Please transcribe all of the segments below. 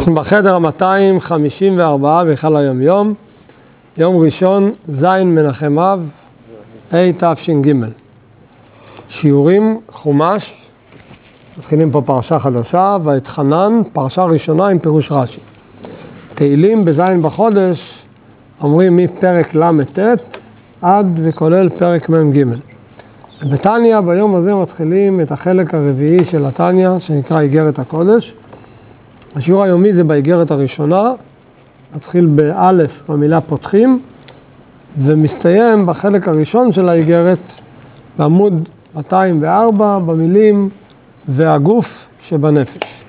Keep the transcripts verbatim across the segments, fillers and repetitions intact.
אנחנו בחדר ה-מאתיים חמישים וארבע בהיכל היום יום, יום ראשון, ז' מנחם אב, ה' תש"ג. שיעורים, חומש, מתחילים פה פרשה חדשה, ואתחנן, פרשה ראשונה עם פירוש רש"י. תהילים בז' בחודש, אומרים מפרק למ"ט עד וכולל פרק מ"ג. בתניא ביום הזה מתחילים את החלק הרביעי של התניא, שנקרא איגרת הקודש. השיעור היומי זה באיגרת הראשונה, מתחיל באלף במילה פותחים, ומסתיים בחלק הראשון של האיגרת, בעמוד מאתיים וארבע, במילים והגוף שבנפש.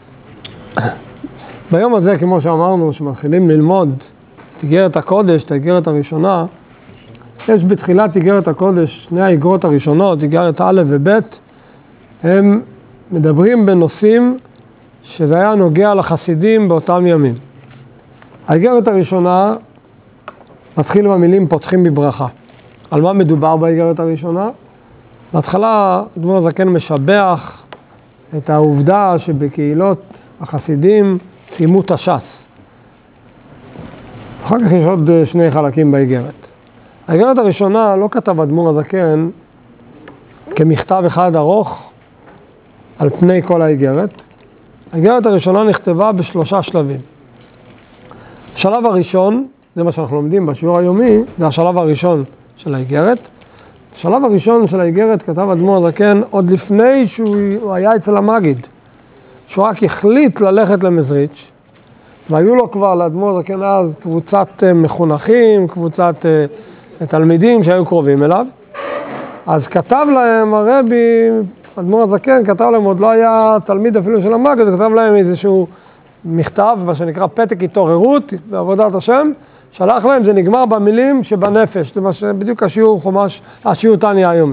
ביום הזה, כמו שאמרנו, שמתחילים ללמוד את איגרת הקודש, את האיגרת הראשונה, יש בתחילת איגרת הקודש, שני האיגרות הראשונות, איגרת א' וב', הם מדברים בנושאים שזה היה נוגע לחסידים באותם ימים. האיגרת הראשונה מתחיל במילים פותחים בברכה. על מה מדובר באיגרת הראשונה? בהתחלה אדמו"ר הזקן משבח את העובדה שבקהילות החסידים סיימו את הש"ס. אחר כך יש עוד שני חלקים באיגרת. האיגרת הראשונה לא כתב אדמו"ר הזקן כמכתב אחד ארוך על פני כל האיגרת. האיגרת הראשונה נכתבה בשלושה שלבים. השלב הראשון, זה מה שאנחנו לומדים בשיעור היומי, זה השלב הראשון של האיגרת. השלב הראשון של האיגרת כתב אדמו"ר הזקן עוד לפני שהוא היה אצל המגיד, שהוא רק החליט ללכת למזריץ', והיו לו כבר לאדמו"ר הזקן אז קבוצת מחונכים, קבוצת תלמידים שהיו קרובים אליו. אז כתב להם הרבי, אדמו"ר הזקן כתב להם, עוד לא היה תלמיד אפילו של המגיד, הוא כתב להם איזשהו מכתב, מה שנקרא פתק התעוררות בעבודת השם, שלח להם, זה נגמר במילים שבנפש, זה מה שבדיוק השיעור חומש, השיעור תניא היומי.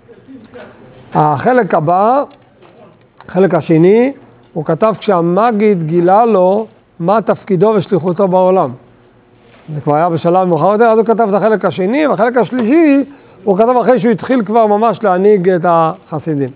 החלק הבא, החלק השני, הוא כתב כשהמגיד גילה לו מה תפקידו ושליחותו בעולם. זה כבר היה בשלב מאוחר יותר, אז הוא כתב את החלק השני, והחלק השלישי הוא כתב אחרי שהוא התחיל כבר ממש להנהיג את החסידים.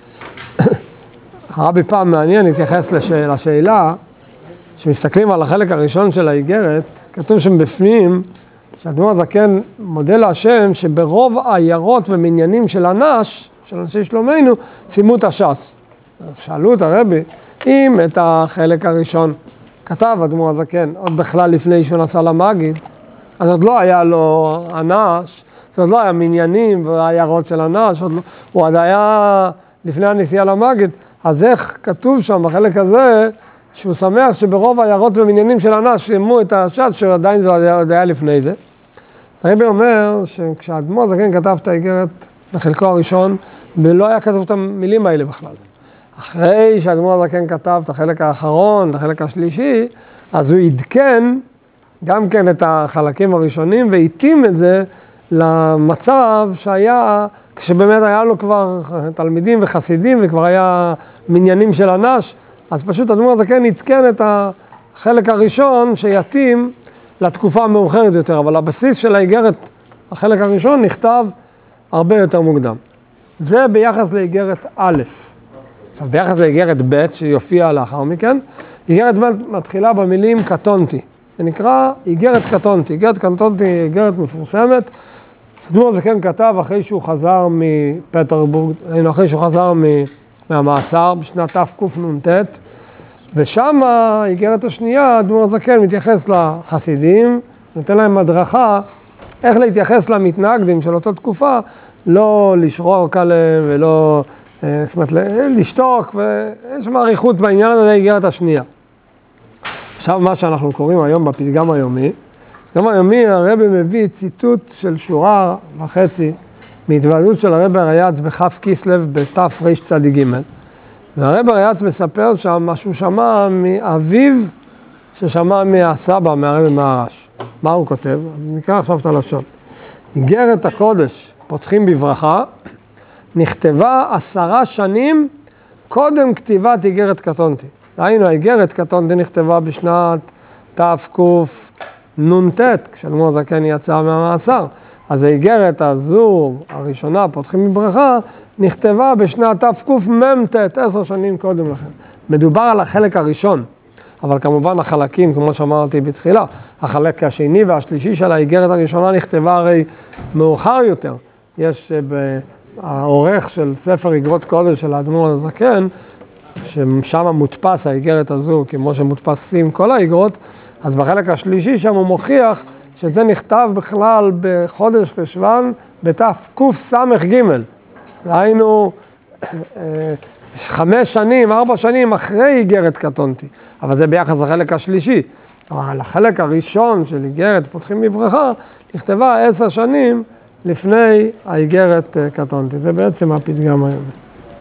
הרבי פעם מעניין להתייחס לשאלה, לשאלה, שמסתכלים על החלק הראשון של האיגרת, כתוב שם בפנים, שאדמו"ר הזקן מודה להשם שברוב העיירות ומניינים של הנש, של אנשי שלומנו, סיימו את הש"ס. שאלו את הרבי, אם את החלק הראשון כתב אדמו"ר הזקן, עוד בכלל לפני שהוא נסע למגיד, אז עוד לא היה לו הנש, זה עוד לא היה מניינים והעיירות של הנש, עוד לא, הוא עוד היה לפני הנסיעה למגיד, אז איך כתוב שם בחלק הזה, שהוא שמח שברוב העיירות ומניינים של הנש סיימו את הש"ס, שעדיין זה עוד היה לפני זה. הרבי אומר שכשאדמו"ר הזקן כתב את האיגרת בחלקו הראשון, ולא היה כתוב את המילים האלה בכלל. אחרי שאדמו"ר הזקן כתב את החלק האחרון, את החלק השלישי, אז הוא עדכן גם כן את החלקים הראשונים, והתאים את זה למצב שהיה, כשבאמת היה לו כבר תלמידים וחסידים, וכבר היה מניינים של הנש, אז פשוט אדמו"ר הזקן עדכן את החלק הראשון שיתאים לתקופה המאוחרת יותר, אבל הבסיס של האיגרת, החלק הראשון, נכתב הרבה יותר מוקדם. זה ביחס לאיגרת א'. עכשיו ביחס לאיגרת ב' שיופיע לאחר מכן, איגרת ב' מתחילה במילים קטונתי. זה נקרא איגרת קטונתי. איגרת קטונתי היא איגרת מפורסמת. אדמו"ר הזקן כתב אחרי שהוא חזר מפטרבורג, אחרי שהוא חזר מהמאסר בשנת תקנ"ט, ושם האיגרת השנייה, אדמו"ר הזקן מתייחס לחסידים, נותן להם הדרכה איך להתייחס למתנגדים של אותה תקופה, לא לשרוק עליהם ולא, זאת אומרת, לשתוק, ויש מעריכות בעניין הזה האיגרת השנייה. עכשיו מה שאנחנו קוראים היום בפתגם היומי, בפתגם היומי הרבי מביא ציטוט של שורה וחצי מהתוועדות של הרבי הריי"צ בכף כסלו בתרצ"ג. והרבי הריי"צ מספר שם מה שהוא שמע מאביו ששמע מהסבא, מהרבי מהר"ש. מה הוא כותב? נקרא עכשיו את הלשון. איגרת הקודש, פותחים בברכה, נכתבה עשרה שנים קודם כתיבת איגרת קטונתי. ראינו, האיגרת קטונתי נכתבה בשנת תקנ"ט, כשאדמו"ר הזקן יצא מהמאסר. אז האיגרת הזו, הראשונה, פותחים בברכה, נכתבה בשנת תקמ"ט, עשר שנים קודם לכן. מדובר על החלק הראשון. אבל כמובן החלקים, כמו שאמרתי בתחילה, החלק השני והשלישי של האיגרת הראשונה נכתבה הרי מאוחר יותר. יש העורך של ספר איגרות קודש של האדמו"ר הזקן, ששם מודפס האיגרת הזו, כמו שמודפסים כל האיגרות, אז בחלק השלישי שם הוא מוכיח שזה נכתב בכלל בחודש חשוון בתקס"ג. היינו חמש שנים, ארבע שנים אחרי איגרת קטונתי, אבל זה ביחס לחלק השלישי. אבל החלק הראשון של איגרת פותחים בברכה נכתבה עשר שנים לפני האיגרת קטונתי. זה בעצם הפתגם הזה.